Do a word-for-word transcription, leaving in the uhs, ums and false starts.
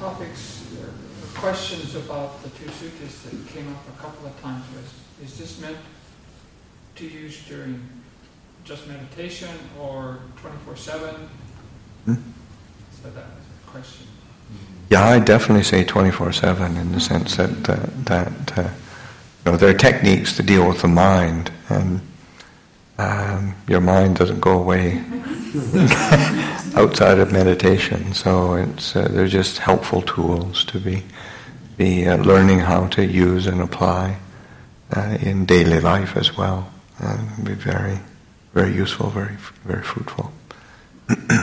topics, or questions about the two suttas that came up a couple of times was, is this meant to use during just meditation or twenty-four seven? Hmm? So that was a question. Yeah, I definitely say twenty-four seven in the sense that, that, that uh, you know, there are techniques to deal with the mind, and um, your mind doesn't go away outside of meditation. So it's uh, they're just helpful tools to be be uh, learning how to use and apply uh, in daily life as well. Uh, be very, very useful, very, very fruitful.